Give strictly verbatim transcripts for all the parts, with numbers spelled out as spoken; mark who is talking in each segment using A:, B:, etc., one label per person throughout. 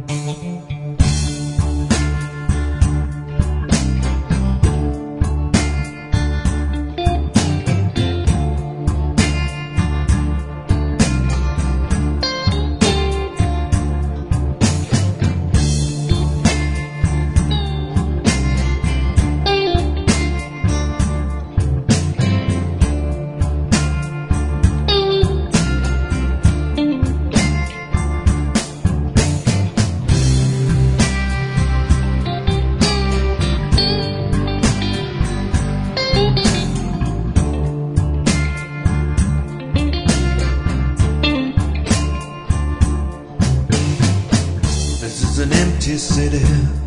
A: An empty city,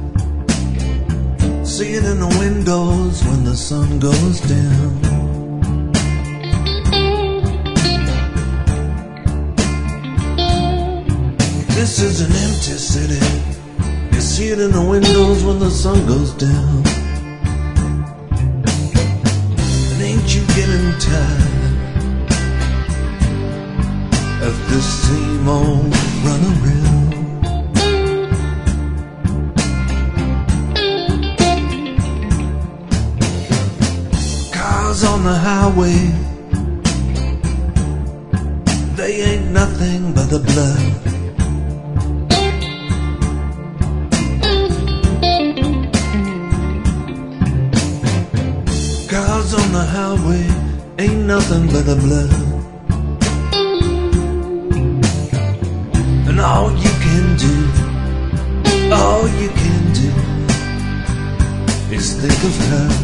A: see it in the windows when the sun goes down. This is an empty city, you see it in the windows when the sun goes down. And ain't you getting tired of this same old runaround? On the highway, they ain't nothing but the blood. Cars on the highway ain't nothing but the blood. And all you can do, all you can do is think of her.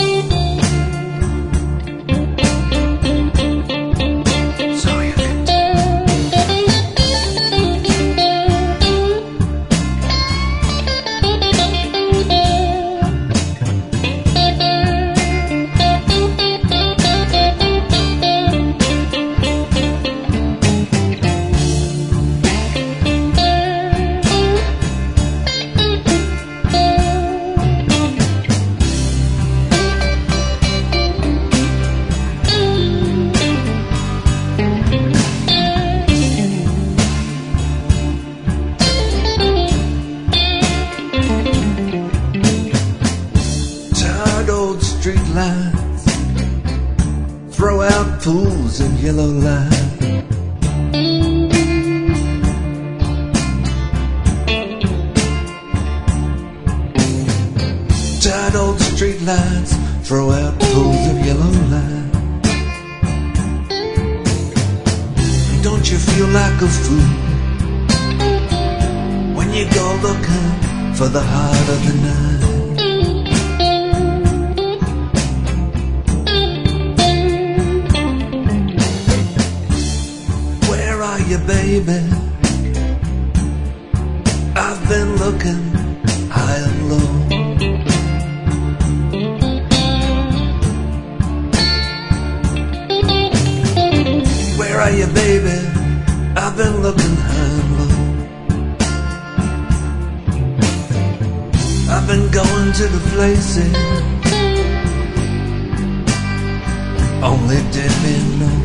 A: Street lights throw out fools in yellow light. Tired old street lights throw out fools of yellow light. Don't you feel like a fool when you go looking for the heart of the night? Baby, I've been looking high and low. Where are you, baby? I've been looking high and low. I've been going to the places only dead men know.